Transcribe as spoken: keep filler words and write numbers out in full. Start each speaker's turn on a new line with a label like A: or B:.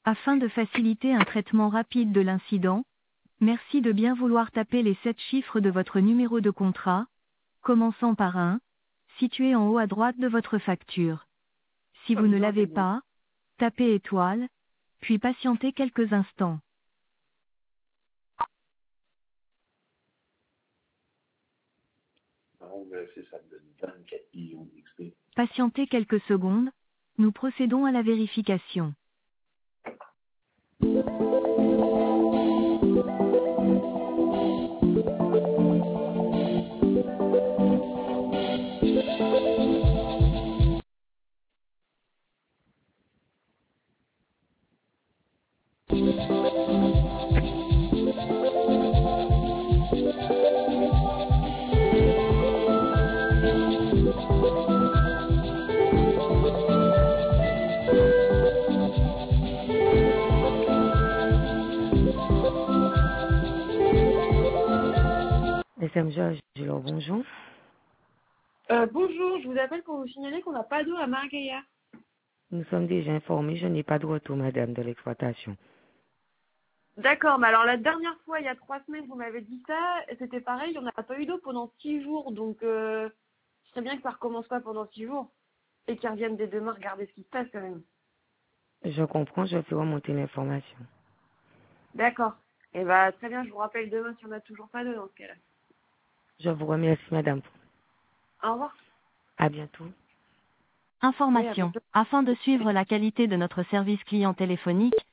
A: Afin de faciliter un traitement rapide de l'incident, merci de bien vouloir taper les sept chiffres de votre numéro de contrat, commençant par un, situé en haut à droite de votre facture. Si vous ne l'avez pas, tapez étoile, puis patientez quelques instants.
B: Non, mais c'est ça me donne vingt-quatre millions d'X P.
A: Patientez quelques secondes, nous procédons à la vérification. S M Georges, alors bonjour.
C: Euh, bonjour, je vous appelle pour vous signaler qu'on n'a pas d'eau à Margaya.
A: Nous sommes déjà informés, je n'ai pas de retour, madame, de l'exploitation.
C: D'accord, mais alors la dernière fois, il y a trois semaines, vous m'avez dit ça, et c'était pareil, on n'a pas eu d'eau pendant six jours, donc euh, ce serait bien que ça recommence pas pendant six jours, et qu'ils reviennent dès demain regarder ce qui se passe quand même.
A: Je comprends, je ferai remonter l'information.
C: D'accord. Et bah très bien, je vous rappelle demain si on n'a toujours pas d'eau dans ce cas-là.
A: Je vous remercie, madame.
C: Au revoir.
A: À bientôt.
C: Oui, à
A: Information.
C: bientôt.
A: Afin de suivre la qualité de notre service client téléphonique,